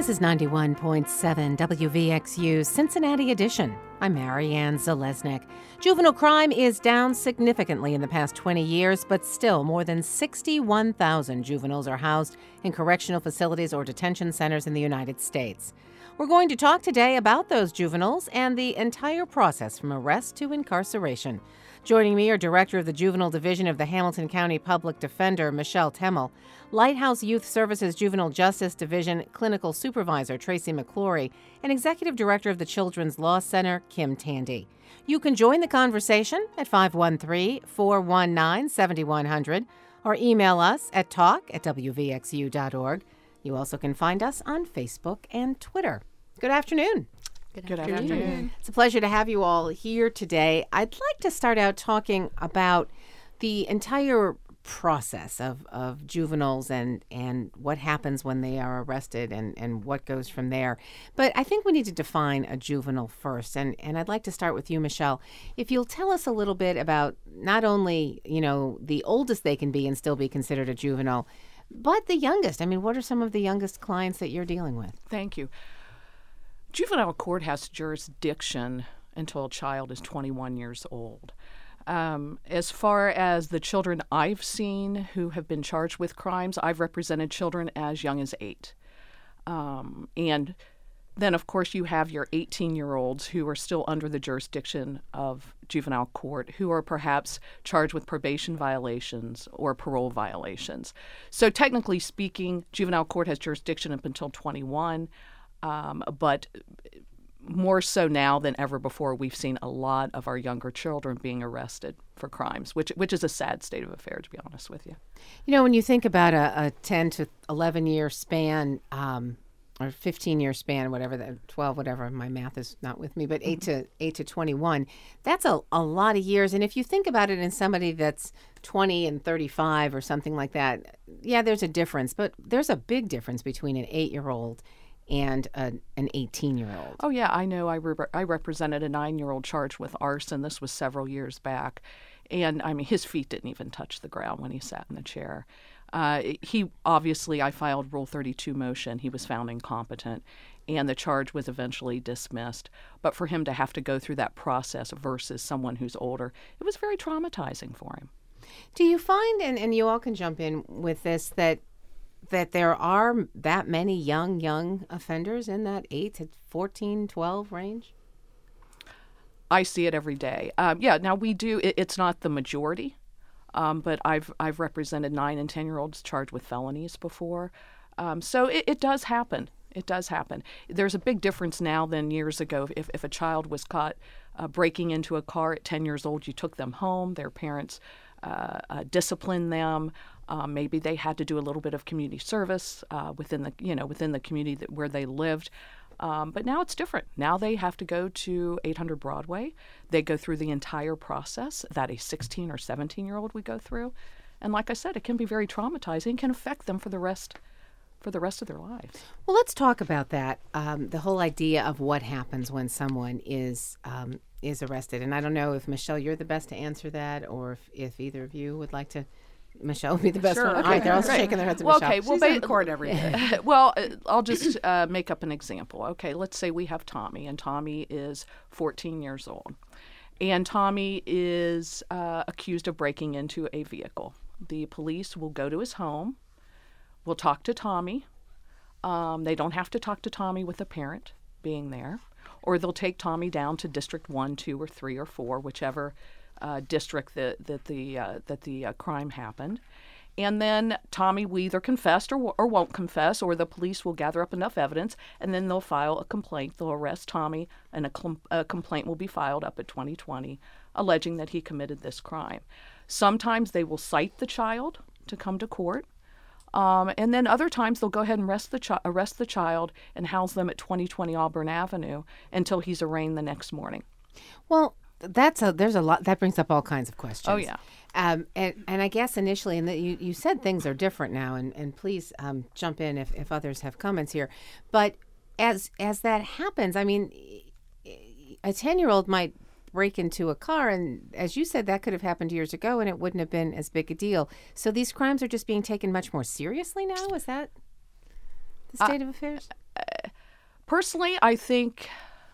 This is 91.7 WVXU Cincinnati Edition. I'm Marianne Zalesnik. Juvenile crime is down significantly in the past 20 years, but still more than 61,000 juveniles are housed in correctional facilities or detention centers in the United States. We're going to talk today about those juveniles and the entire process from arrest to incarceration. Joining me are Director of the Juvenile Division of the Hamilton County Public Defender, Michelle Temmel, Lighthouse Youth Services Juvenile Justice Division Clinical Supervisor, Tracy McClory, and Executive Director of the Children's Law Center, Kim Tandy. You can join the conversation at 513-419-7100 or email us at talk@wvxu.org. You also can find us on Facebook and Twitter. Good afternoon. Good afternoon. It's a pleasure to have you all here today. I'd like to start out talking about the entire process of juveniles and what happens when they are arrested and what goes from there. But I think we need to define a juvenile first. And I'd like to start with you, Michelle. If you'll tell us a little bit about not only, the oldest they can be and still be considered a juvenile, but the youngest. I mean, what are some of the youngest clients that you're dealing with? Thank you. Juvenile court has jurisdiction until a child is 21 years old. As far as the children I've seen who have been charged with crimes, I've represented children as young as 8. And then, of course, you have your 18-year-olds who are still under the jurisdiction of juvenile court, who are perhaps charged with probation violations or parole violations. So technically speaking, juvenile court has jurisdiction up until 21. But more so now than ever before, we've seen a lot of our younger children being arrested for crimes, which is a sad state of affairs, to be honest with you. When you think about a 10 to 11-year span or 15-year span, whatever, 12, whatever, my math is not with me, but 8 to 21, that's a lot of years. And if you think about it in somebody that's 20 and 35 or something like that, yeah, there's a difference. But there's a big difference between an 8-year-old and an 18-year-old. Oh, yeah, I know. I represented a 9-year-old charged with arson. This was several years back. And, his feet didn't even touch the ground when he sat in the chair. I filed Rule 32 motion. He was found incompetent, and the charge was eventually dismissed. But for him to have to go through that process versus someone who's older, it was very traumatizing for him. Do you find, and you all can jump in with this, that there are that many young offenders in that 8 to 14, 12 range? I see it every day. Now we do. It's not the majority, but I've represented 9 and 10-year-olds charged with felonies before. So it does happen. It does happen. There's a big difference now than years ago. If a child was caught breaking into a car at 10 years old, you took them home. Their parents disciplined them. Maybe they had to do a little bit of community service within the community where they lived. But now it's different. Now they have to go to 800 Broadway. They go through the entire process that a 16 or 17-year-old would go through. And like I said, it can be very traumatizing, can affect them for the rest of their lives. Well, let's talk about that, the whole idea of what happens when someone is arrested. And I don't know if, Michelle, you're the best to answer that, or if either of you would like to. Michelle would be the best one. Okay. All right, they're all shaking their heads at Michelle. Okay, She's in court every day. Well, I'll just make up an example. Okay, let's say we have Tommy, and Tommy is 14 years old. And Tommy is accused of breaking into a vehicle. The police will go to his home, will talk to Tommy. They don't have to talk to Tommy with a parent being there. Or they'll take Tommy down to District 1, 2, or 3, or 4, whichever district that the crime happened. And then Tommy will either confess or won't confess, or the police will gather up enough evidence, and then they'll file a complaint. They'll arrest Tommy, and a complaint will be filed up at 2020 alleging that he committed this crime. Sometimes they will cite the child to come to court. And then other times they'll go ahead and arrest the child and house them at 2020 Auburn Avenue until he's arraigned the next morning. Well, there's a lot that brings up all kinds of questions. Oh yeah, and I guess initially, and you said things are different now, and please jump in if others have comments here. But as that happens, I mean, a 10-year-old might break into a car, and as you said, that could have happened years ago, and it wouldn't have been as big a deal. So these crimes are just being taken much more seriously now. Is that the state of affairs? Personally, I think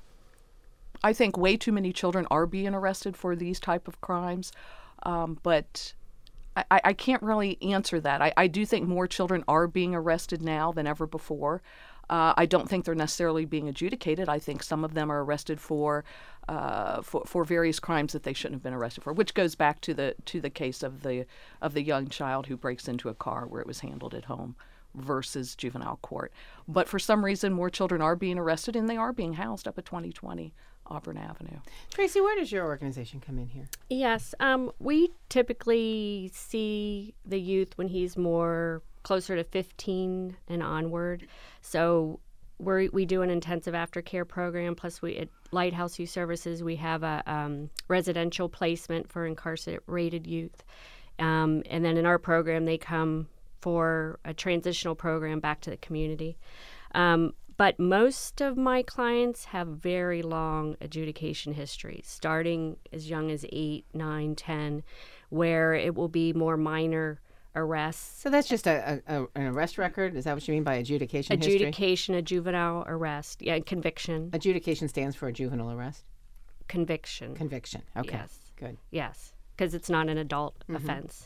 way too many children are being arrested for these type of crimes, but I can't really answer that. I do think more children are being arrested now than ever before. I don't think they're necessarily being adjudicated. I think some of them are arrested for various crimes that they shouldn't have been arrested for, which goes back to the case of the young child who breaks into a car where it was handled at home versus juvenile court. But for some reason, more children are being arrested, and they are being housed up at 2020 Auburn Avenue. Tracy, where does your organization come in here? Yes, we typically see the youth when he's more closer to 15 and onward. So we do an intensive aftercare program. Plus, at Lighthouse Youth Services, we have a residential placement for incarcerated youth. And then in our program, they come for a transitional program back to the community. But most of my clients have very long adjudication histories, starting as young as 8, 9, 10, where it will be more minor arrests. So that's just an arrest record? Is that what you mean by adjudication history? Adjudication, a juvenile arrest. Yeah, conviction. Adjudication stands for a juvenile arrest? Conviction. Conviction. Okay. Yes. Good. Yes, because it's not an adult offense.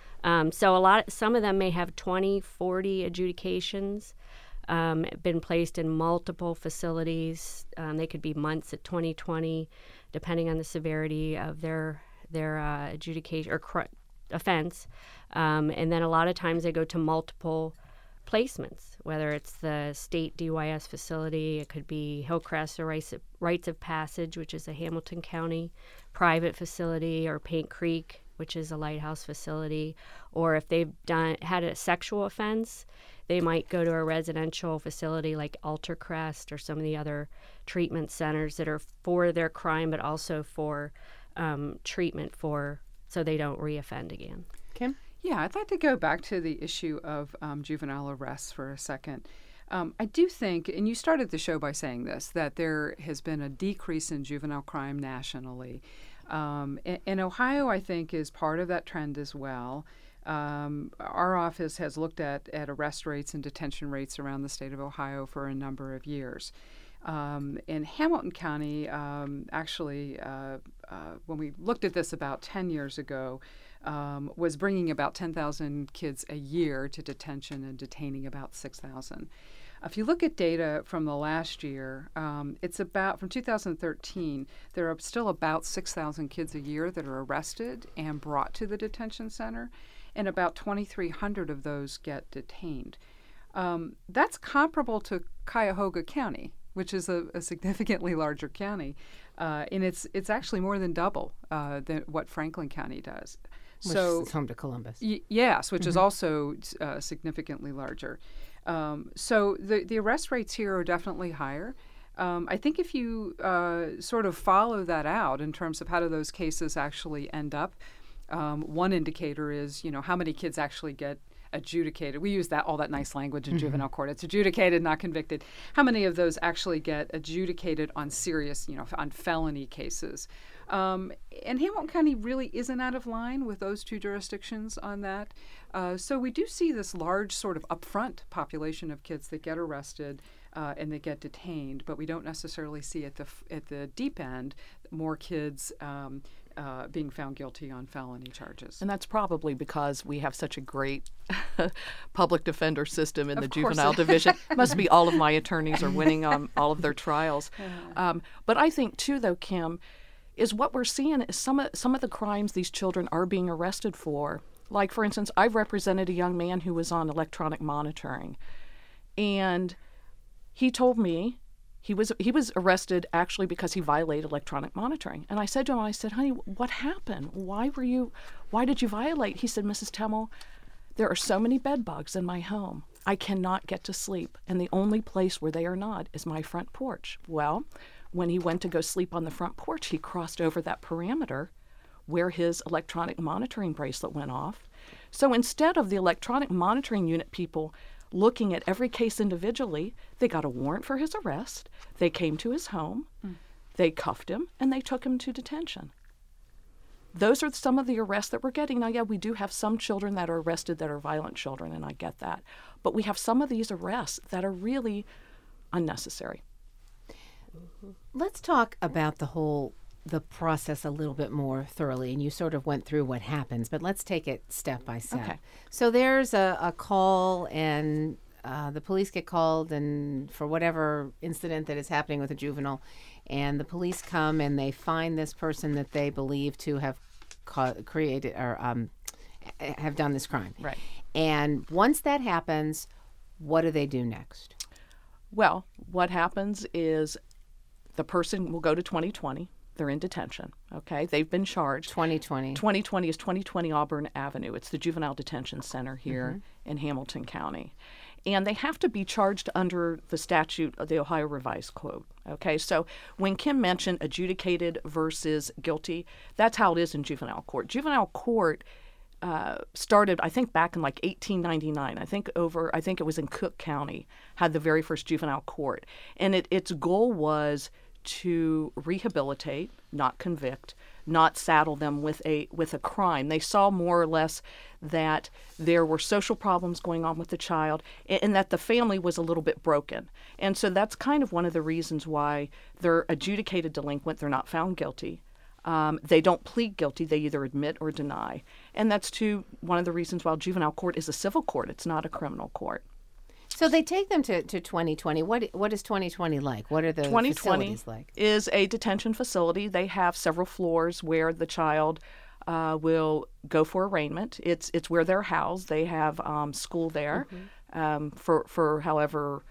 So some of them may have 20, 40 adjudications, been placed in multiple facilities. They could be months at 2020, depending on the severity of their adjudication or offense. And then a lot of times they go to multiple placements, whether it's the state DYS facility, it could be Hillcrest or Rites of Passage, which is a Hamilton County private facility, or Paint Creek, which is a Lighthouse facility. Or if they've had a sexual offense, they might go to a residential facility like Altercrest or some of the other treatment centers that are for their crime, but also for treatment so they don't reoffend again. Kim? Yeah, I'd like to go back to the issue of juvenile arrests for a second. I do think, and you started the show by saying this, that there has been a decrease in juvenile crime nationally. And Ohio, I think, is part of that trend as well. Our office has looked at arrest rates and detention rates around the state of Ohio for a number of years. In Hamilton County, actually, when we looked at this about 10 years ago, was bringing about 10,000 kids a year to detention and detaining about 6,000. If you look at data from the last year, it's about, from 2013, there are still about 6,000 kids a year that are arrested and brought to the detention center, and about 2,300 of those get detained. That's comparable to Cuyahoga County, which is a significantly larger county, and it's actually more than double than what Franklin County does. Which is home to Columbus. Yes, which is also significantly larger. So the arrest rates here are definitely higher. I think if you sort of follow that out in terms of how do those cases actually end up, one indicator is, how many kids actually get adjudicated. We use all that nice language in juvenile court. It's adjudicated, not convicted. How many of those actually get adjudicated on serious, on felony cases? And Hamilton County really isn't out of line with those two jurisdictions on that. So we do see this large sort of upfront population of kids that get arrested and they get detained, but we don't necessarily see at the deep end more kids being found guilty on felony charges. And that's probably because we have such a great public defender system in the juvenile division. Must be all of my attorneys are winning on all of their trials. But I think, too, though, Kim, is what we're seeing is some of the crimes these children are being arrested for. Like, for instance, I've represented a young man who was on electronic monitoring, and he told me he was arrested actually because he violated electronic monitoring. And I said to him, honey, what happened? Why did you violate? He said, Mrs. Temmel, there are so many bed bugs in my home. I cannot get to sleep, and the only place where they are not is my front porch. Well, when he went to go sleep on the front porch, he crossed over that parameter where his electronic monitoring bracelet went off. So instead of the electronic monitoring unit people looking at every case individually, they got a warrant for his arrest, they came to his home, they cuffed him, and they took him to detention. Those are some of the arrests that we're getting. Now, yeah, we do have some children that are arrested that are violent children, and I get that. But we have some of these arrests that are really unnecessary. Let's talk about the process a little bit more thoroughly. And you sort of went through what happens, but let's take it step by step. Okay. So there's a call, and the police get called, and for whatever incident that is happening with a juvenile, and the police come and they find this person that they believe to have created or have done this crime. Right. And once that happens, what do they do next? Well, what happens is the person will go to 2020. They're in detention, okay? They've been charged. 2020. 2020 is 2020 Auburn Avenue. It's the Juvenile Detention Center here in Hamilton County. And they have to be charged under the statute of the Ohio Revised Code, okay? So when Kim mentioned adjudicated versus guilty, that's how it is in juvenile court. Juvenile court started, I think, back in like 1899. I think it was in Cook County, had the very first juvenile court. And its goal was to rehabilitate, not convict, not saddle them with a crime. They saw more or less that there were social problems going on with the child and that the family was a little bit broken. And so that's kind of one of the reasons why they're adjudicated delinquent. They're not found guilty. They don't plead guilty. They either admit or deny. And that's one of the reasons why juvenile court is a civil court. It's not a criminal court. So they take them to 2020. What is 2020 like? What are the 2020 facilities like? Is a detention facility. They have several floors where the child will go for arraignment. It's where they're housed. They have school there for however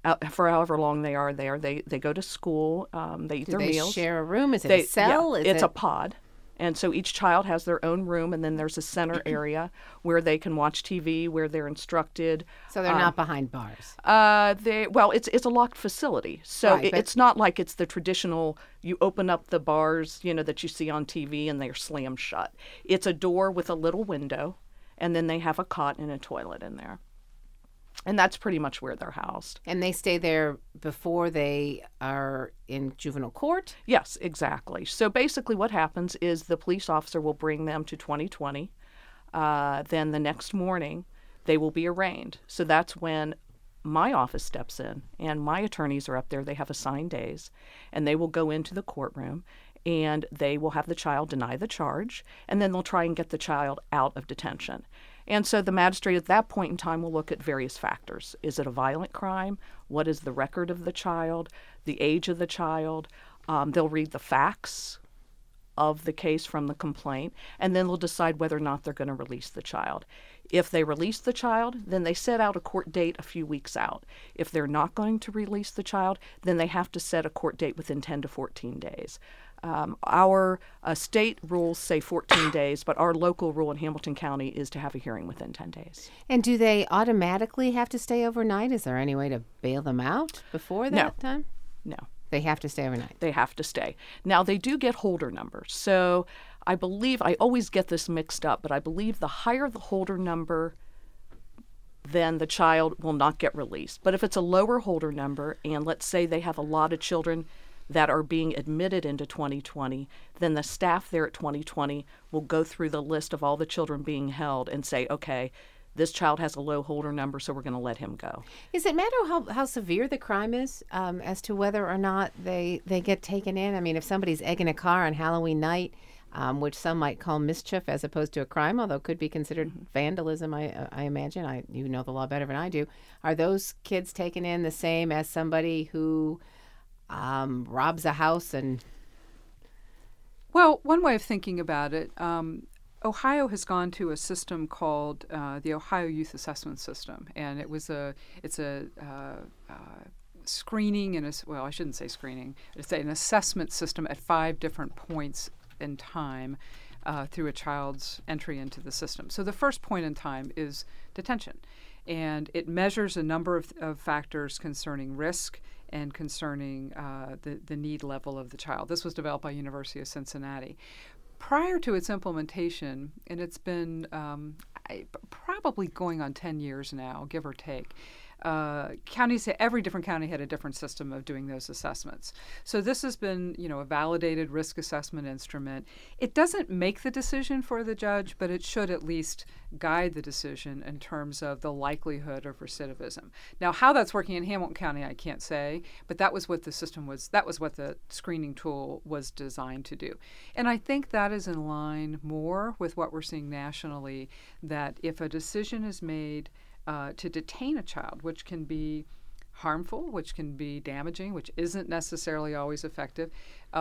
long they are there. They go to school. They eat Do their they meals. share a room? Is it a cell? Yeah, it's a pod. And so each child has their own room, and then there's a center area where they can watch TV, where they're instructed. So they're not behind bars. It's a locked facility, so Right, it's not like it's the traditional. You open up the bars, that you see on TV, and they're slammed shut. It's a door with a little window, and then they have a cot and a toilet in there. And that's pretty much where they're housed. And they stay there before they are in juvenile court? Yes, exactly. So basically what happens is the police officer will bring them to 2020. Then the next morning, they will be arraigned. So that's when my office steps in, and my attorneys are up there. They have assigned days, and they will go into the courtroom, and they will have the child deny the charge, and then they'll try and get the child out of detention. And so the magistrate at that point in time will look at various factors. Is it a violent crime? What is the record of the child? The age of the child? They'll read the facts of the case from the complaint, and then they'll decide whether or not they're going to release the child. If they release the child, then they set out a court date a few weeks out. If they're not going to release the child, then they have to set a court date within 10 to 14 days. Our state rules say 14 days, but our local rule in Hamilton County is to have a hearing within 10 days. And do they automatically have to stay overnight? Is there any way to bail them out before that time? No. They have to stay overnight. They have to stay. Now, they do get holder numbers. So I always get this mixed up, but I believe the higher the holder number, then the child will not get released. But if it's a lower holder number, and let's say they have a lot of children that are being admitted into 2020, then the staff there at 2020 will go through the list of all the children being held and say, okay, this child has a low holder number, so we're going to let him go. Does it matter how severe the crime is as to whether or not they get taken in? I mean, if somebody's egging a car on Halloween night, which some might call mischief as opposed to a crime, although it could be considered vandalism, I imagine. You know the law better than I do. Are those kids taken in the same as somebody who robs a house and... Well, one way of thinking about it, Ohio has gone to a system called the Ohio Youth Assessment System, and it's a screening and I shouldn't say screening. It's an assessment system at 5 different points in time through a child's entry into the system. So the first point in time is detention, and it measures a number of factors concerning risk and concerning the need level of the child. This was developed by University of Cincinnati. Prior to its implementation, and it's been probably going on 10 years now, give or take, counties, every different county had a different system of doing those assessments. So this has been, a validated risk assessment instrument. It doesn't make the decision for the judge, but it should at least guide the decision in terms of the likelihood of recidivism. Now, how that's working in Hamilton County, I can't say, but that was what the system was. That was what the screening tool was designed to do. And I think that is in line more with what we're seeing nationally, that if a decision is made to detain a child, which can be harmful, which can be damaging, which isn't necessarily always effective.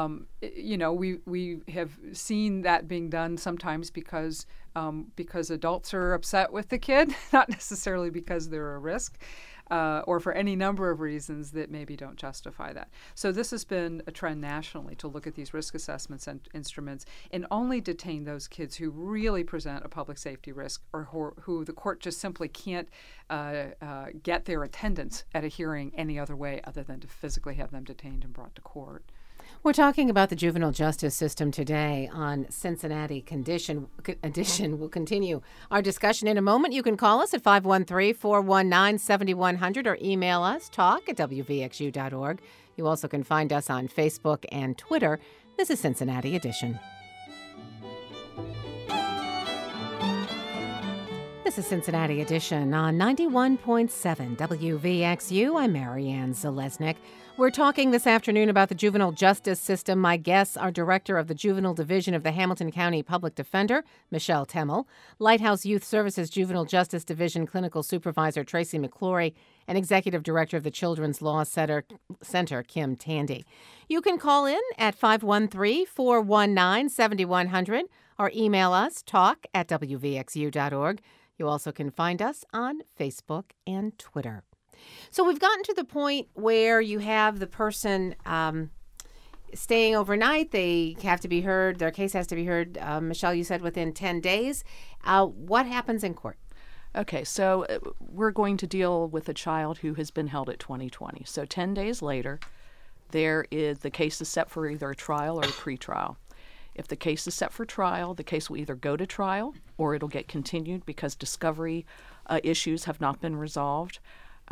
We have seen that being done sometimes because adults are upset with the kid, not necessarily because they're a risk. Or for any number of reasons that maybe don't justify that. So this has been a trend nationally to look at these risk assessments and instruments and only detain those kids who really present a public safety risk or who the court just simply can't get their attendance at a hearing any other way other than to physically have them detained and brought to court. We're talking about the juvenile justice system today on Cincinnati Edition. We'll continue our discussion in a moment. You can call us at 513-419-7100 or email us, talk@wvxu.org. You also can find us on Facebook and Twitter. This is Cincinnati Edition. This is Cincinnati Edition on 91.7 WVXU. I'm Marianne Zalesnik. We're talking this afternoon about the juvenile justice system. My guests are Director of the Juvenile Division of the Hamilton County Public Defender, Michelle Temmel, Lighthouse Youth Services Juvenile Justice Division Clinical Supervisor Tracy McClory, and Executive Director of the Children's Law Center, Kim Tandy. You can call in at 513-419-7100 or email us, talk@wvxu.org. You also can find us on Facebook and Twitter. So we've gotten to the point where you have the person staying overnight. They have to be heard. Their case has to be heard, Michelle, you said within 10 days. What happens in court? Okay, so we're going to deal with a child who has been held at 2020. So 10 days later, the case is set for either a trial or a pretrial. If the case is set for trial, the case will either go to trial or it'll get continued because discovery issues have not been resolved.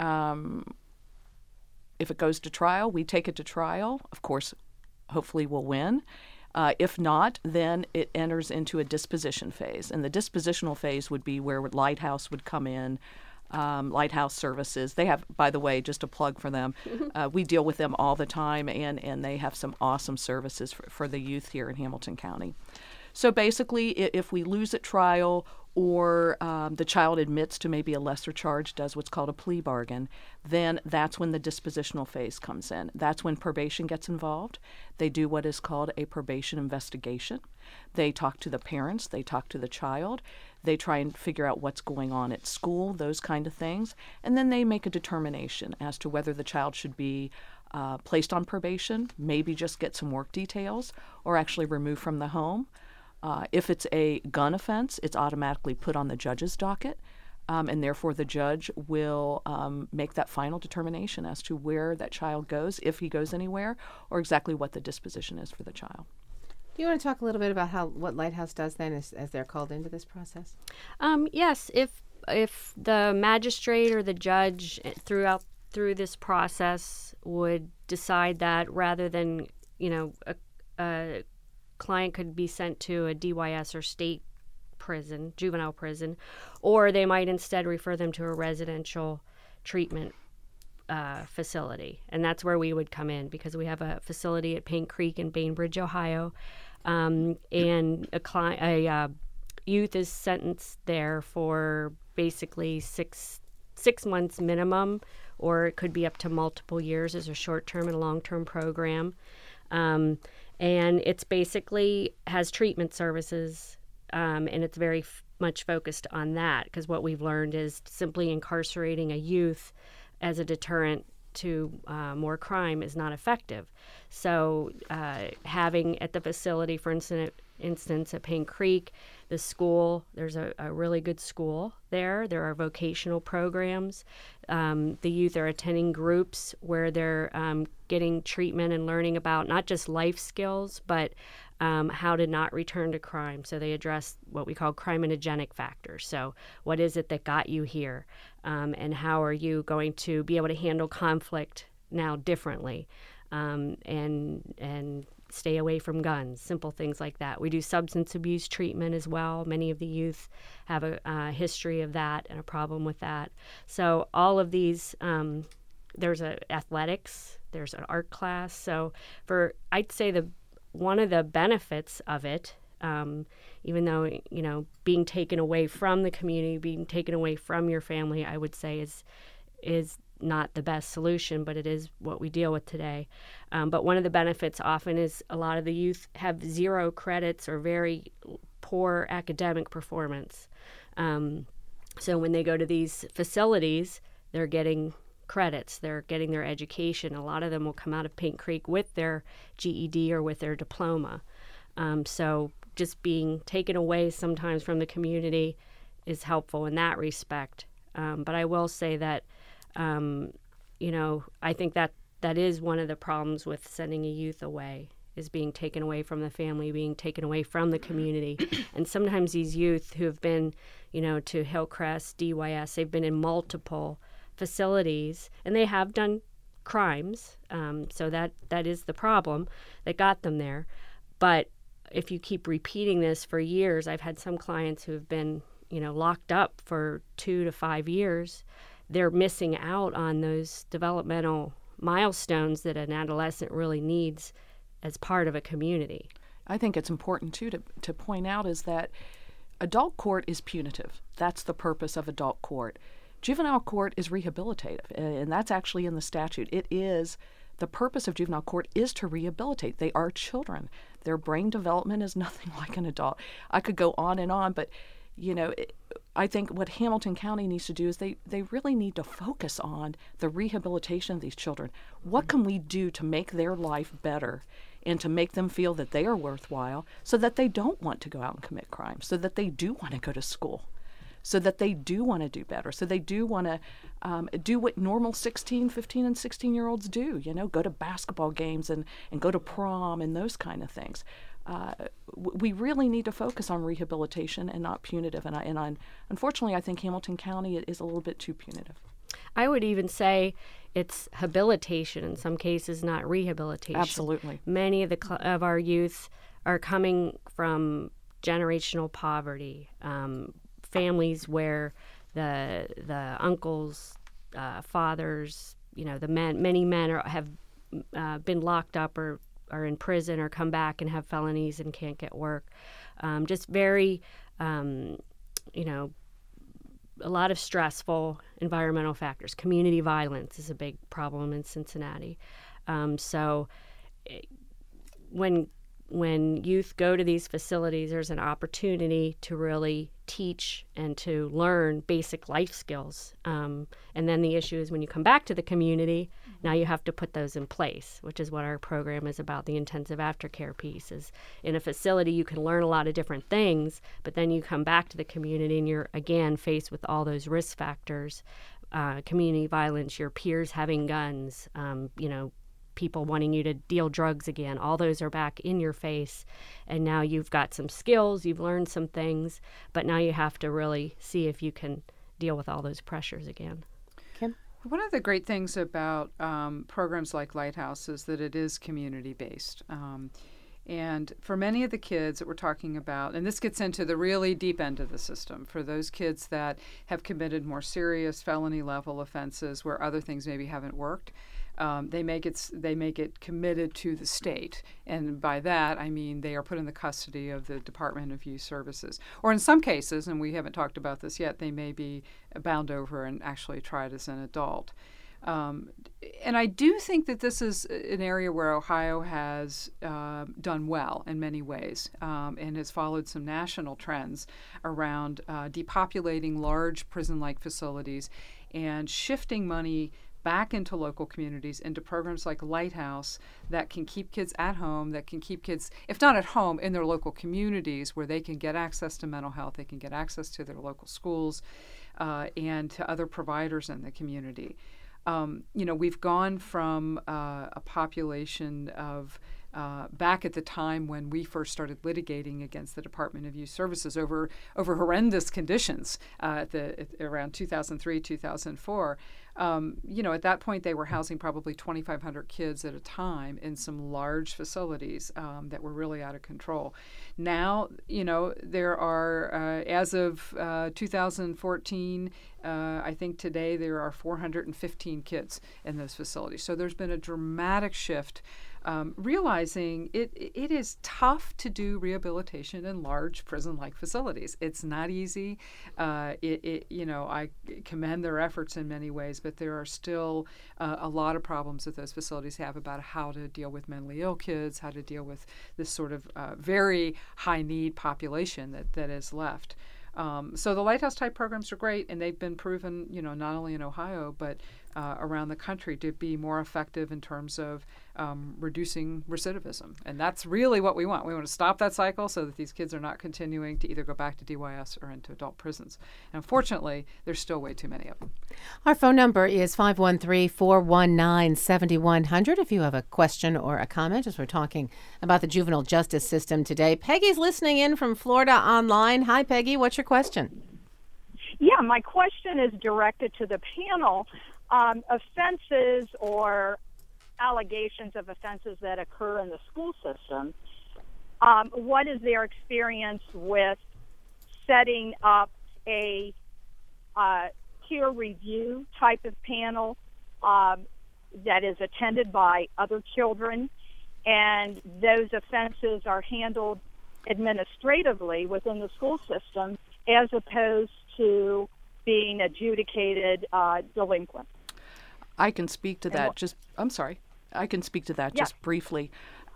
If it goes to trial, we take it to trial. Of course, hopefully we'll win. If not, then it enters into a disposition phase. And the dispositional phase would be where Lighthouse would come in. Lighthouse Services. They have, by the way, just a plug for them. We deal with them all the time, and they have some awesome services for the youth here in Hamilton County. So basically, if we lose at trial or the child admits to maybe a lesser charge, does what's called a plea bargain, then that's when the dispositional phase comes in. That's when probation gets involved. They do what is called a probation investigation. They talk to the parents. They talk to the child. They try and figure out what's going on at school, those kind of things. And then they make a determination as to whether the child should be placed on probation, maybe just get some work details, or actually removed from the home. If it's a gun offense, it's automatically put on the judge's docket, and therefore the judge will make that final determination as to where that child goes, if he goes anywhere, or exactly what the disposition is for the child. Do you want to talk a little bit about what Lighthouse does then as they're called into this process? Yes, if the magistrate or the judge through this process would decide that rather than a client could be sent to a DYS or state prison, juvenile prison, or they might instead refer them to a residential treatment facility. And that's where we would come in because we have a facility at Paint Creek in Bainbridge, Ohio, and a youth is sentenced there for basically six months minimum, or it could be up to multiple years as a short-term and long-term program. And it's basically has treatment services, and it's very much focused on that because what we've learned is simply incarcerating a youth as a deterrent to more crime is not effective. So having at the facility, for instance, at Paint Creek, the school, there's a really good school there. There are vocational programs. The youth are attending groups where they're getting treatment and learning about not just life skills, but how to not return to crime. So they address what we call criminogenic factors. So what is it that got you here? And how are you going to be able to handle conflict now differently? And stay away from guns, simple things like that. We do substance abuse treatment as well. Many of the youth have a history of that and a problem with that. So all of these, there's athletics, there's an art class. So I'd say one of the benefits of it, even though, being taken away from the community, being taken away from your family, I would say is not the best solution, but it is what we deal with today. But one of the benefits often is a lot of the youth have 0 credits or very poor academic performance. So when they go to these facilities, they're getting credits, they're getting their education. A lot of them will come out of Paint Creek with their GED or with their diploma. So just being taken away sometimes from the community is helpful in that respect. But I will say that I think that is one of the problems with sending a youth away, is being taken away from the family, being taken away from the community. And sometimes these youth who have been, to Hillcrest, DYS, they've been in multiple facilities and they have done crimes. So that is the problem that got them there. But if you keep repeating this for years, I've had some clients who have been, locked up for 2 to 5 years. They're missing out on those developmental milestones that an adolescent really needs as part of a community. I think it's important, too, to point out is that adult court is punitive. That's the purpose of adult court. Juvenile court is rehabilitative, and that's actually in the statute. The purpose of juvenile court is to rehabilitate. They are children. Their brain development is nothing like an adult. I could go on, but I think what Hamilton County needs to do is they really need to focus on the rehabilitation of these children. What can we do to make their life better and to make them feel that they are worthwhile so that they don't want to go out and commit crime, so that they do want to go to school, so that they do want to do better, so they do want to do what normal 15 and 16-year-olds do, go to basketball games and go to prom and those kind of things. We really need to focus on rehabilitation and not punitive. And unfortunately, I think Hamilton County is a little bit too punitive. I would even say it's habilitation in some cases, not rehabilitation. Absolutely. Many of our youth are coming from generational poverty, families where the uncles, fathers, many men have been locked up or are in prison or come back and have felonies and can't get work. Just very, a lot of stressful environmental factors. Community violence is a big problem in Cincinnati. So when youth go to these facilities, there's an opportunity to really teach and to learn basic life skills. And then the issue is when you come back to the community, now you have to put those in place, which is what our program is about, the intensive aftercare piece. Is in a facility, you can learn a lot of different things, but then you come back to the community and you're, again, faced with all those risk factors, community violence, your peers having guns, people wanting you to deal drugs again. All those are back in your face. And now you've got some skills, you've learned some things, but now you have to really see if you can deal with all those pressures again. Kim? One of the great things about programs like Lighthouse is that it is community-based. And for many of the kids that we're talking about, and this gets into the really deep end of the system, for those kids that have committed more serious felony-level offenses where other things maybe haven't worked, they make it committed to the state. And by that, I mean they are put in the custody of the Department of Youth Services. Or in some cases, and we haven't talked about this yet, they may be bound over and actually tried as an adult. And I do think that this is an area where Ohio has done well in many ways and has followed some national trends around depopulating large prison-like facilities and shifting money back into local communities, into programs like Lighthouse that can keep kids at home, that can keep kids, if not at home, in their local communities where they can get access to mental health, they can get access to their local schools and to other providers in the community. We've gone from a population of back at the time when we first started litigating against the Department of Youth Services over horrendous conditions around 2003, 2004. At that point, they were housing probably 2,500 kids at a time in some large facilities that were really out of control. Now, there are, as of 2014, I think today there are 415 kids in those facilities. So there's been a dramatic shift. Realizing it is tough to do rehabilitation in large prison-like facilities. It's not easy. I commend their efforts in many ways, but there are still a lot of problems that those facilities have about how to deal with mentally ill kids, how to deal with this sort of very high-need population that is left. So the Lighthouse type programs are great, and they've been proven, not only in Ohio but around the country to be more effective in terms of reducing recidivism. And that's really what we want. We want to stop that cycle so that these kids are not continuing to either go back to DYS or into adult prisons. And unfortunately, there's still way too many of them. Our phone number is 513-419-7100 if you have a question or a comment, as we're talking about the juvenile justice system today. Peggy's listening in from Florida online. Hi, Peggy. What's your question? Yeah, my question is directed to the panel. Offenses or allegations of offenses that occur in the school system, what is their experience with setting up a peer review type of panel that is attended by other children, and those offenses are handled administratively within the school system as opposed to being adjudicated delinquent? I can speak to that. I can speak to that just briefly.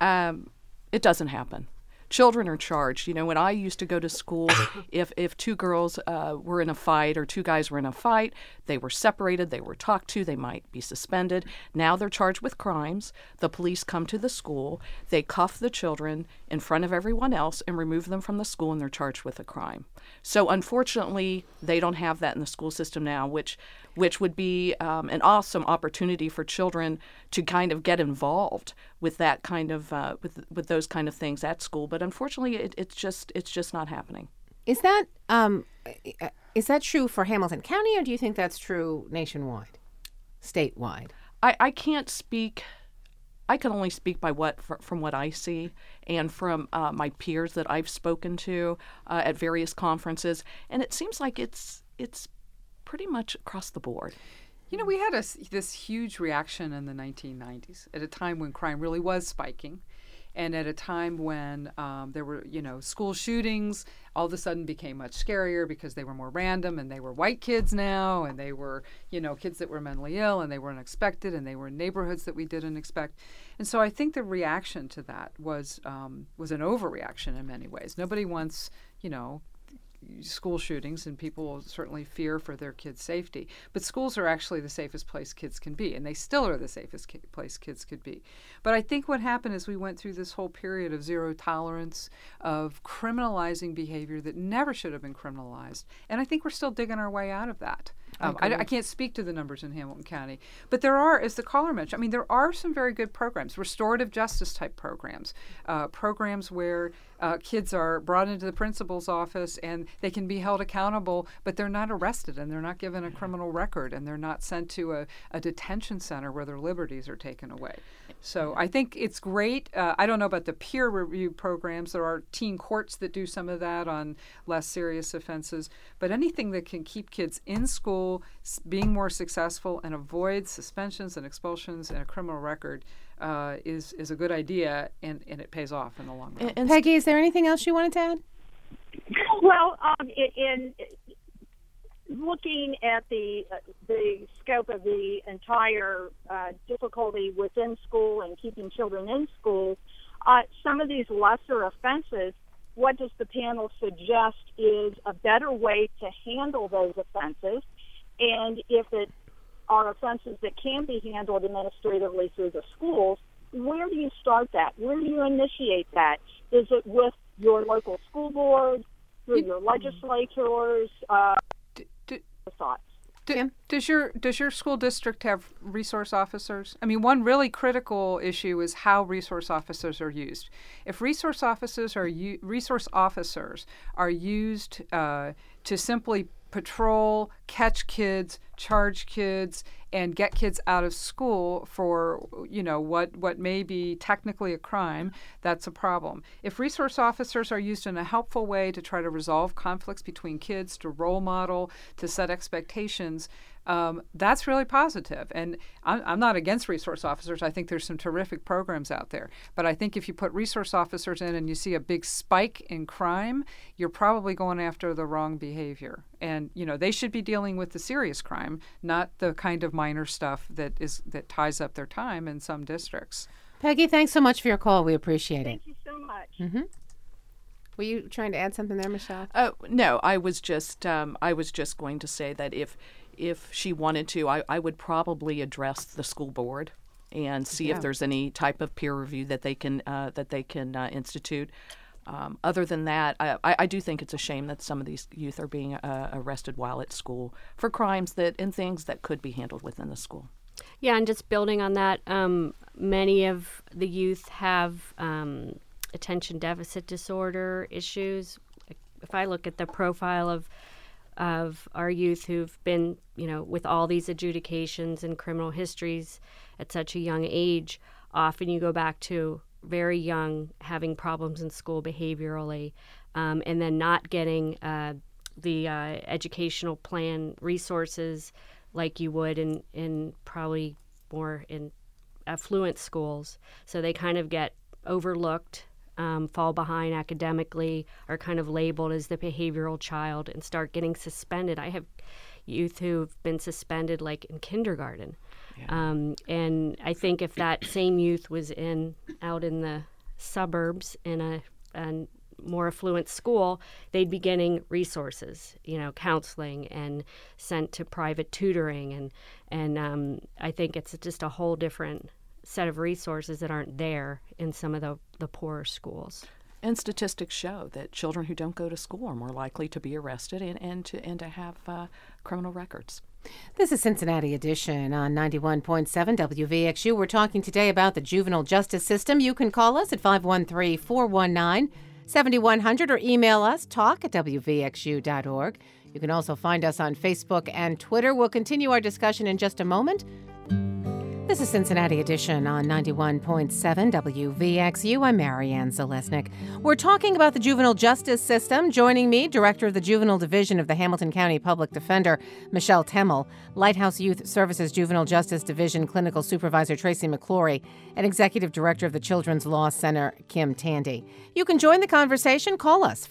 It doesn't happen. Children are charged. When I used to go to school, if two girls were in a fight or two guys were in a fight, they were separated, they were talked to, they might be suspended. Now they're charged with crimes. The police come to the school, they cuff the children in front of everyone else and remove them from the school, and they're charged with a crime. So unfortunately, they don't have that in the school system now, which would be an awesome opportunity for children to kind of get involved with that kind of with those kind of things at school. But unfortunately, it's just not happening. Is that true for Hamilton County, or do you think that's true nationwide, statewide? I can't speak. I can only speak by from what I see and from my peers that I've spoken to at various conferences, and it seems like it's pretty much across the board. We had this huge reaction in the 1990s at a time when crime really was spiking, and at a time when there were, school shootings all of a sudden became much scarier because they were more random, and they were white kids now, and they were, kids that were mentally ill, and they were unexpected, and they were in neighborhoods that we didn't expect. And so I think the reaction to that was an overreaction in many ways. Nobody wants, school shootings, and people certainly fear for their kids' safety. But schools are actually the safest place kids can be, and they still are the safest place kids could be. But I think what happened is we went through this whole period of zero tolerance, of criminalizing behavior that never should have been criminalized. And I think we're still digging our way out of that. I can't speak to the numbers in Hamilton County, but there are, as the caller mentioned, there are some very good programs, restorative justice type programs, programs where kids are brought into the principal's office and they can be held accountable, but they're not arrested and they're not given a criminal record and they're not sent to a detention center where their liberties are taken away. So I think it's great. I don't know about the peer review programs. There are teen courts that do some of that on less serious offenses, but anything that can keep kids in school, being more successful, and avoid suspensions and expulsions and a criminal record is a good idea, and it pays off in the long run. And Peggy, is there anything else you wanted to add? Well, in looking at the scope of the entire difficulty within school and keeping children in school, some of these lesser offenses, what does the panel suggest is a better way to handle those offenses? And if it are offenses that can be handled administratively through the schools, where do you start that? Where do you initiate that? Is it with your local school board, through your legislators? Thoughts? Does your school district have resource officers? I mean, one really critical issue is how resource officers are used. If resource officers are used to simply patrol, catch kids, charge kids, and get kids out of school for what may be technically a crime, that's a problem. If resource officers are used in a helpful way to try to resolve conflicts between kids, to role model, to set expectations, that's really positive. And I'm not against resource officers. I think there's some terrific programs out there. But I think if you put resource officers in and you see a big spike in crime, you're probably going after the wrong behavior. And, they should be dealing with the serious crime, not the kind of minor stuff that ties up their time in some districts. Peggy, thanks so much for your call. We appreciate it. Thank you so much. Mm-hmm. Were you trying to add something there, Michelle? No, I was just going to say that if she wanted to, I would probably address the school board and see if there's any type of peer review that they can institute. Other than that, I do think it's a shame that some of these youth are being arrested while at school for crimes and things that could be handled within the school. Yeah, and just building on that, many of the youth have attention deficit disorder issues. If I look at the profile of our youth who've been, with all these adjudications and criminal histories at such a young age, often you go back to very young, having problems in school behaviorally, and then not getting the educational plan resources like you would in probably more in affluent schools. So they kind of get overlooked, fall behind academically, are kind of labeled as the behavioral child and start getting suspended. I have youth who've been suspended like in kindergarten. Yeah. And I think if that same youth was out in the suburbs in a more affluent school, they'd be getting resources, counseling and sent to private tutoring. And I think it's just a whole different set of resources that aren't there in some of the poorer schools. And statistics show that children who don't go to school are more likely to be arrested and to have criminal records. This is Cincinnati Edition on 91.7 WVXU. We're talking today about the juvenile justice system. You can call us at 513-419-7100 or email us talk@wvxu.org. You can also find us on Facebook and Twitter. We'll continue our discussion in just a moment. This is Cincinnati Edition on 91.7 WVXU. I'm Marianne Zalesnik. We're talking about the juvenile justice system. Joining me, Director of the Juvenile Division of the Hamilton County Public Defender, Michelle Temmel, Lighthouse Youth Services Juvenile Justice Division Clinical Supervisor Tracy McClory, and Executive Director of the Children's Law Center, Kim Tandy. You can join the conversation. Call us,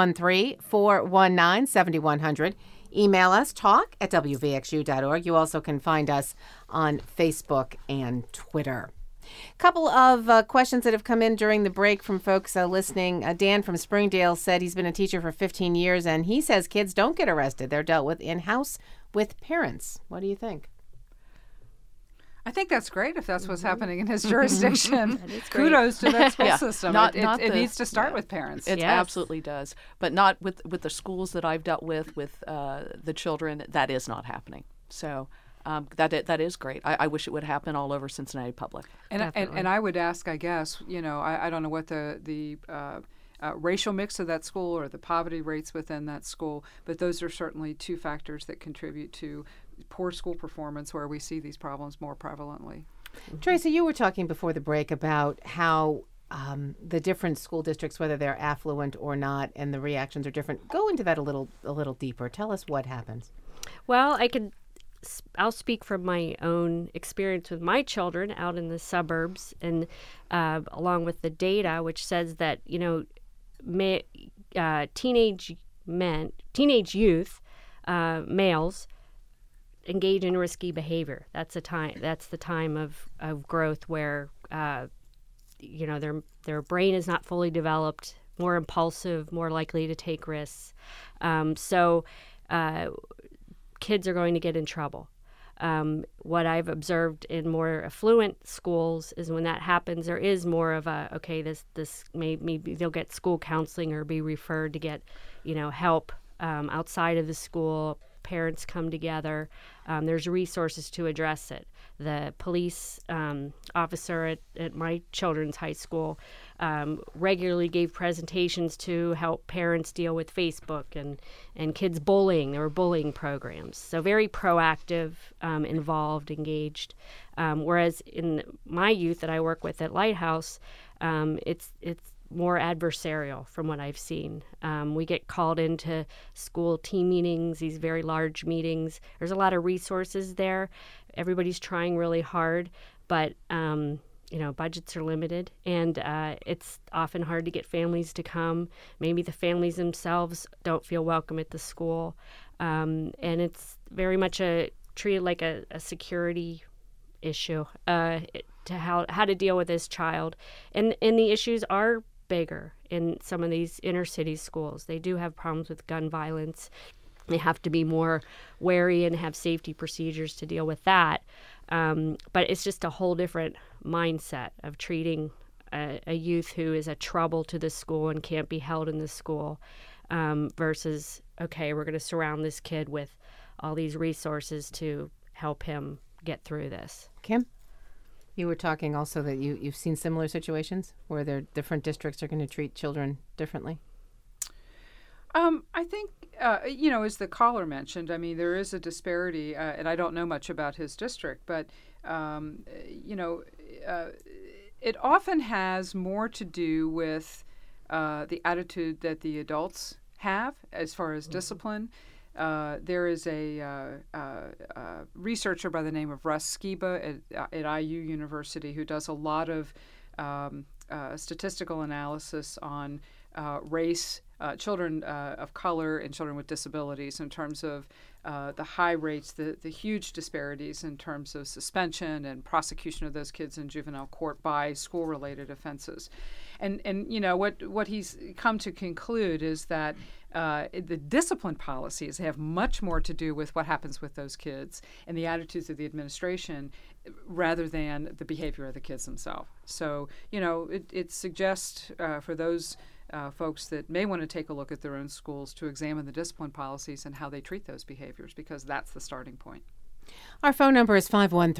513-419-7100. Email us, talk@wvxu.org. You also can find us on Facebook and Twitter. A couple of questions that have come in during the break from folks listening. Dan from Springdale said he's been a teacher for 15 years, and he says kids don't get arrested. They're dealt with in-house with parents. What do you think? I think that's great if that's what's happening in his jurisdiction. Kudos to that school system. It needs to start with parents. It absolutely does. But not with the schools that I've dealt with the children. That is not happening. So that is great. I wish it would happen all over Cincinnati Public. And I would ask, I guess, I don't know what the racial mix of that school or the poverty rates within that school, but those are certainly two factors that contribute to poor school performance where we see these problems more prevalently. Tracy, you were talking before the break about how the different school districts, whether they're affluent or not, and the reactions are different. Go into that a little deeper. Tell us what happens. Well, I'll speak from my own experience with my children out in the suburbs, and along with the data, which says that teenage youth, males, engage in risky behavior. That's the time of growth where their brain is not fully developed, more impulsive, more likely to take risks. So kids are going to get in trouble. What I've observed in more affluent schools is when that happens, there is more of this maybe they'll get school counseling or be referred to get help outside of the school, parents come together. There's resources to address it. The police officer at my children's high school regularly gave presentations to help parents deal with Facebook and kids bullying. There were bullying programs. So very proactive, involved, engaged. Whereas in my youth that I work with at Lighthouse, it's more adversarial from what I've seen. We get called into school team meetings, these very large meetings. There's a lot of resources there. Everybody's trying really hard, but budgets are limited, and it's often hard to get families to come. Maybe the families themselves don't feel welcome at the school, and it's very much treated like a security issue to how to deal with this child. And the issues are bigger in some of these inner city schools. They do have problems with gun violence. They have to be more wary and have safety procedures to deal with that. But it's just a whole different mindset of treating a youth who is a trouble to the school and can't be held in the school versus, okay, we're going to surround this kid with all these resources to help him get through this. Kim? You were talking also that you've seen similar situations where different districts are going to treat children differently. I think, as the caller mentioned, I mean, there is a disparity, and I don't know much about his district, but, it often has more to do with the attitude that the adults have as far as discipline. There is a researcher by the name of Russ Skiba at IU University who does a lot of statistical analysis on race, children of color, and children with disabilities in terms of the high rates, the huge disparities in terms of suspension and prosecution of those kids in juvenile court by school-related offenses. And what he's come to conclude is that the discipline policies have much more to do with what happens with those kids and the attitudes of the administration rather than the behavior of the kids themselves. So, it suggests for those folks that may want to take a look at their own schools to examine the discipline policies and how they treat those behaviors, because that's the starting point. Our phone number is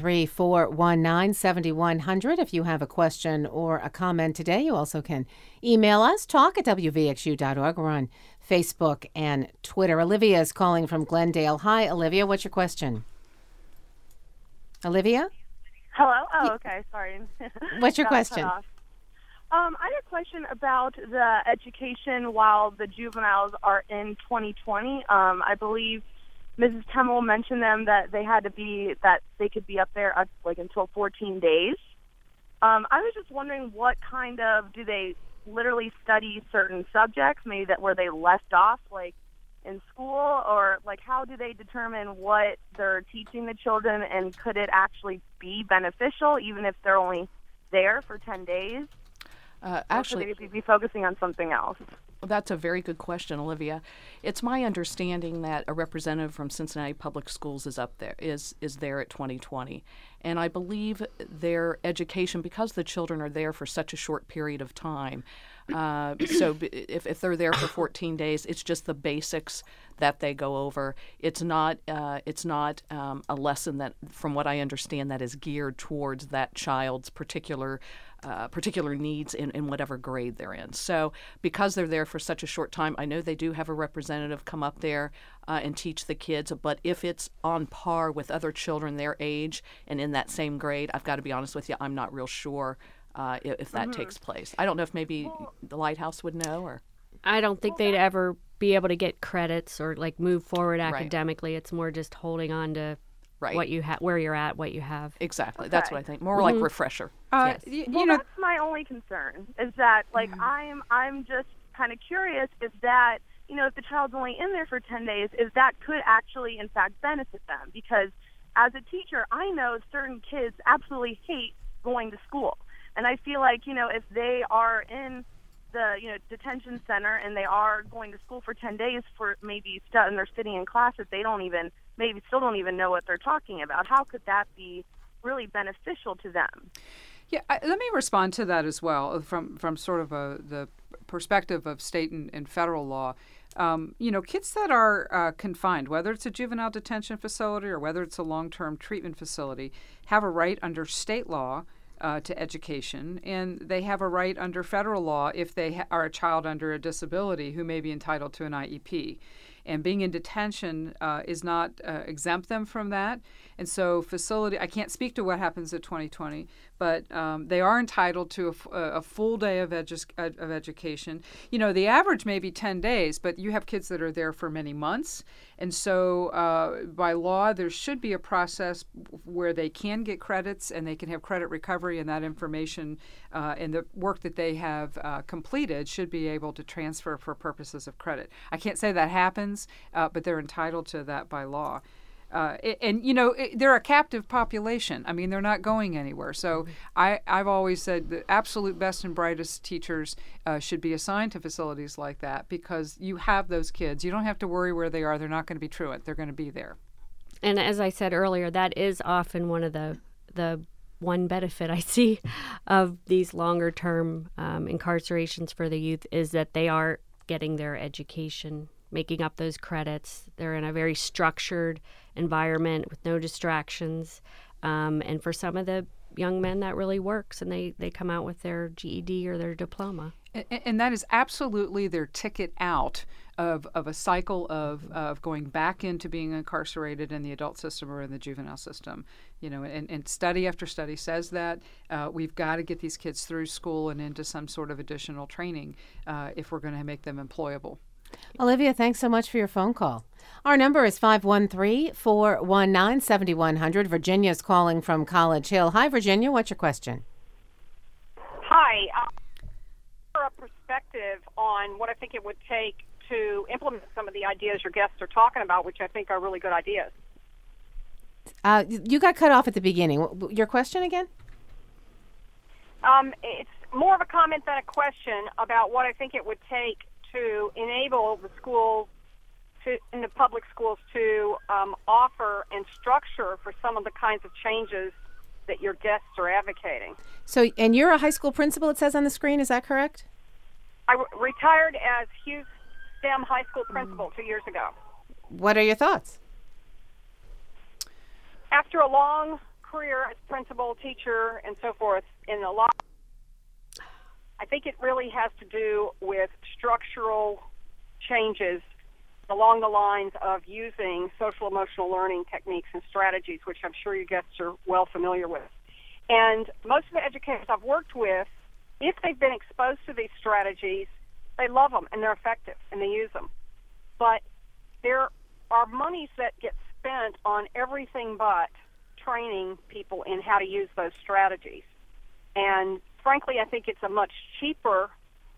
513-419-7100. If you have a question or a comment today, you also can email us, talk@wvxu.org. We're on Facebook and Twitter. Olivia is calling from Glendale. Hi, Olivia. What's your question? Olivia? Hello? Oh, okay. Sorry. What's your question? I had a question about the education while the juveniles are in 2020. I believe Mrs. Temmel mentioned them that they could be up there until 14 days. I was just wondering what kind of, do they literally study certain subjects, maybe where they left off, like in school, or how do they determine what they're teaching the children, and could it actually be beneficial even if they're only there for 10 days? Actually, or could they be focusing on something else? Well, that's a very good question, Olivia. It's my understanding that a representative from Cincinnati Public Schools is there at 2020. And I believe their education, because the children are there for such a short period of time, so if they're there for 14 days, it's just the basics that they go over. It's not a lesson that, from what I understand, that is geared towards that child's particular needs in whatever grade they're in. So because they're there for such a short time, I know they do have a representative come up there and teach the kids, but if it's on par with other children their age and in that same grade, I've got to be honest with you, I'm not real sure if that takes place. I don't know if maybe the Lighthouse would know, or I don't think they'd ever be able to get credits or move forward academically. Right. It's more just holding on to what you have, where you're at, what you have. Exactly. Okay. That's what I think. More like refresher. Yes. That's my only concern is that I'm just kind of curious if that, if the child's only in there for 10 days, if that could actually in fact benefit them, because as a teacher, I know certain kids absolutely hate going to school. And I feel like, if they are in the, detention center and they are going to school for 10 days for maybe and they're sitting in class that they still don't even know what they're talking about, how could that be really beneficial to them? Yeah, let me respond to that as well from sort of the perspective of state and federal law. Kids that are confined, whether it's a juvenile detention facility or whether it's a long-term treatment facility, have a right under state law to education, and they have a right under federal law if they are a child under a disability who may be entitled to an IEP. And being in detention is not exempt them from that. And so I can't speak to what happens at 2020, but they are entitled to a full day of education. The average may be 10 days, but you have kids that are there for many months. And so by law, there should be a process where they can get credits and they can have credit recovery, and that information and the work that they have completed should be able to transfer for purposes of credit. I can't say that happens, but they're entitled to that by law. They're a captive population. I mean, they're not going anywhere. So I've always said the absolute best and brightest teachers should be assigned to facilities like that, because you have those kids. You don't have to worry where they are. They're not going to be truant. They're going to be there. And as I said earlier, that is often one of the one benefit I see of these longer term incarcerations for the youth is that they are getting their education, making up those credits. They're in a very structured environment with no distractions. And for some of the young men, that really works, and they come out with their GED or their diploma. And that is absolutely their ticket out of a cycle of going back into being incarcerated in the adult system or in the juvenile system. And study after study says that we've got to get these kids through school and into some sort of additional training if we're going to make them employable. Olivia, thanks so much for your phone call. Our number is 513-419-7100. Virginia's calling from College Hill. Hi, Virginia. What's your question? Hi. For a perspective on what I think it would take to implement some of the ideas your guests are talking about, which I think are really good ideas. You got cut off at the beginning. Your question again? It's more of a comment than a question about what I think it would take to enable the schools in the public schools to offer and structure for some of the kinds of changes that your guests are advocating. So, and you're a high school principal, it says on the screen, is that correct? I retired as Hughes STEM high school principal 2 years ago. What are your thoughts? After a long career as principal, teacher, and so forth in the law, I think it really has to do with structural changes along the lines of using social emotional learning techniques and strategies, which I'm sure your guests are well familiar with. And most of the educators I've worked with, if they've been exposed to these strategies, they love them and they're effective and they use them. But there are monies that get spent on everything but training people in how to use those strategies. And frankly, I think it's a much cheaper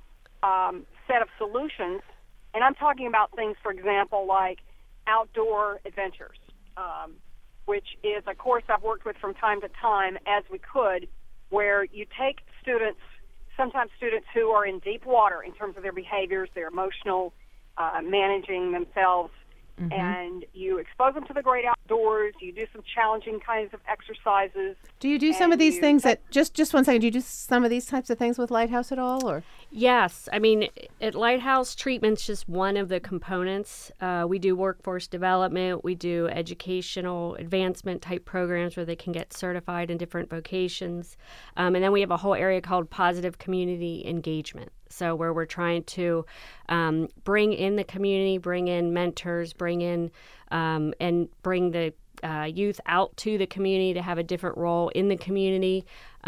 set of solutions. And I'm talking about things, for example, like outdoor adventures, which is a course I've worked with from time to time as we could, where you take students, sometimes students who are in deep water in terms of their behaviors, their emotional managing themselves, and you expose them to the great outdoors. You do some challenging kinds of exercises. Do you do some of these things just 1 second, do you do some of these types of things with Lighthouse at all? Or Yes. I mean, at Lighthouse, treatment's just one of the components. We do workforce development. We do educational advancement type programs where they can get certified in different vocations. And then we have a whole area called positive community engagement. So where we're trying to bring in the community, bring in mentors, bring in and bring the youth out to the community to have a different role in the community,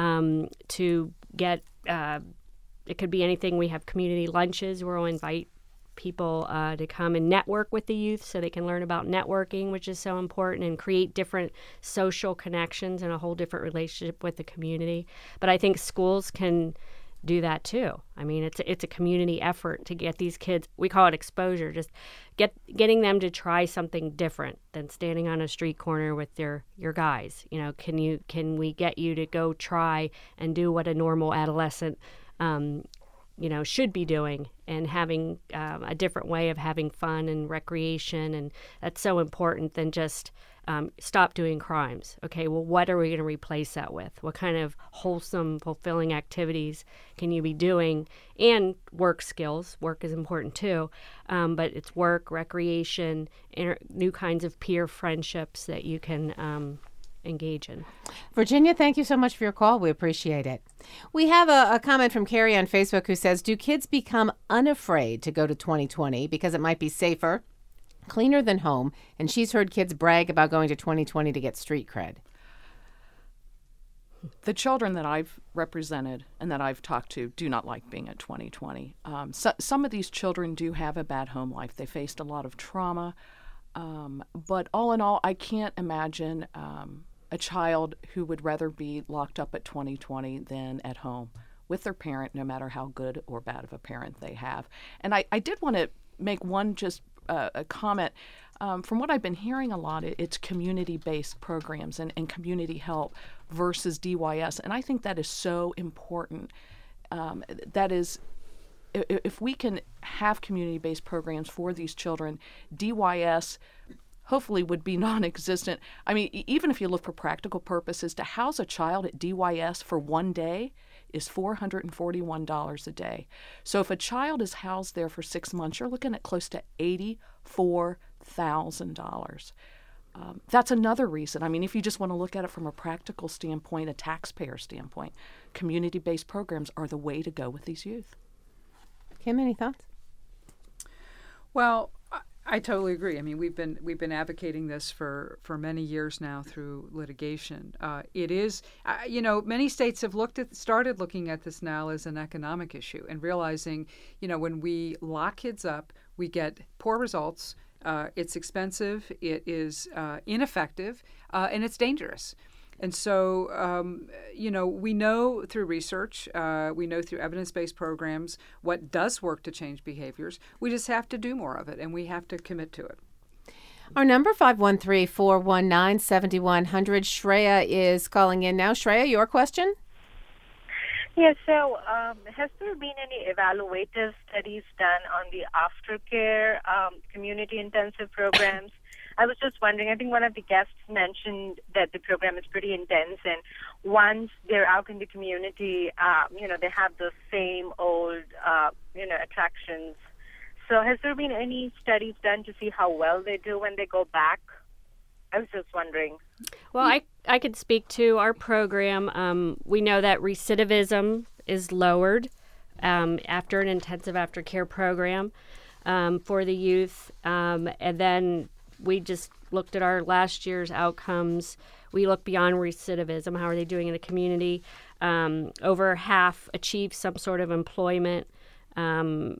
to get, it could be anything. We have community lunches where we'll invite people to come and network with the youth so they can learn about networking, which is so important, and create different social connections and a whole different relationship with the community. But I think schools can do that too. I mean, it's a community effort to get these kids, we call it exposure, just getting them to try something different than standing on a street corner with your guys. You know, can we get you to go try and do what a normal adolescent should be doing, and having a different way of having fun and recreation. And that's so important than just stop doing crimes. Okay, well, what are we going to replace that with? What kind of wholesome, fulfilling activities can you be doing? And work skills. Work is important too. But it's work, recreation, new kinds of peer friendships that you can engage in. Virginia, thank you so much for your call. We appreciate it. We have a comment from Carrie on Facebook who says, do kids become unafraid to go to 2020 because it might be safer, cleaner than home? And she's heard kids brag about going to 2020 to get street cred. The children that I've represented and that I've talked to do not like being at 2020. Some of these children do have a bad home life. They faced a lot of trauma. But all in all, I can't imagine a child who would rather be locked up at 2020 than at home with their parent, no matter how good or bad of a parent they have. And I did want to make one just a comment. From what I've been hearing a lot, it's community-based programs and community help versus DYS. And I think that is so important. That is, if we can have community-based programs for these children, DYS hopefully would be non-existent. I mean, even if you look for practical purposes, to house a child at DYS for one day is $441 a day. So if a child is housed there for 6 months, you're looking at close to $84,000. That's another reason. I mean, if you just want to look at it from a practical standpoint, a taxpayer standpoint, community-based programs are the way to go with these youth. Kim, any thoughts? Well, I totally agree. I mean, we've been advocating this for many years now through litigation. It is, many states have started looking at this now as an economic issue and realizing, when we lock kids up, we get poor results. It's expensive. It is ineffective, and it's dangerous. And so, we know through research, we know through evidence-based programs what does work to change behaviors. We just have to do more of it, and we have to commit to it. Our number, 513-419-7100. Shreya is calling in now. Shreya, your question? Yes, so has there been any evaluative studies done on the aftercare community intensive programs? I was just wondering, I think one of the guests mentioned that the program is pretty intense, and once they're out in the community, they have the same old, attractions. So has there been any studies done to see how well they do when they go back? I was just wondering. Well, I could speak to our program. We know that recidivism is lowered after an intensive aftercare program for the youth, and then we just looked at our last year's outcomes. We look beyond recidivism. How are they doing in the community? Over half achieved some sort of employment, and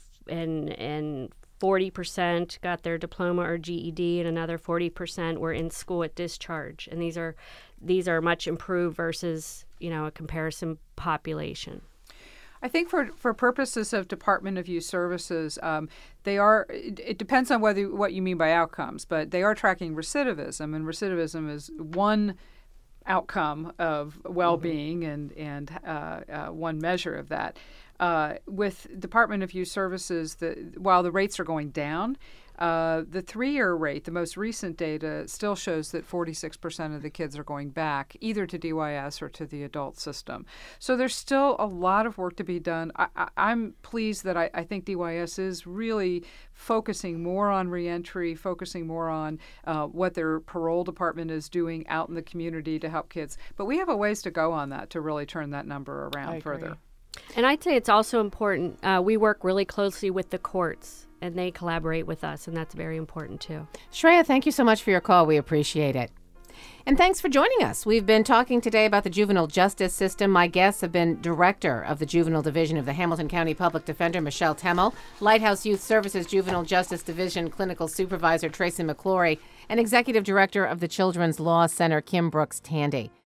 40% got their diploma or GED, and another 40% were in school at discharge. And these are much improved versus a comparison population. I think for purposes of Department of Youth Services, they are. It depends on what you mean by outcomes, but they are tracking recidivism, and recidivism is one outcome of well-being and one measure of that. With Department of Youth Services, while the rates are going down, the 3-year rate, the most recent data, still shows that 46% of the kids are going back either to DYS or to the adult system. So there's still a lot of work to be done. I'm pleased that I think DYS is really focusing more on reentry, focusing more on what their parole department is doing out in the community to help kids. But we have a ways to go on that to really turn that number around further. And I'd say it's also important. We work really closely with the courts, and they collaborate with us, and that's very important too. Shreya, thank you so much for your call. We appreciate it. And thanks for joining us. We've been talking today about the juvenile justice system. My guests have been Director of the Juvenile Division of the Hamilton County Public Defender, Michelle Temmel, Lighthouse Youth Services Juvenile Justice Division Clinical Supervisor, Tracy McClory, and Executive Director of the Children's Law Center, Kim Brooks Tandy.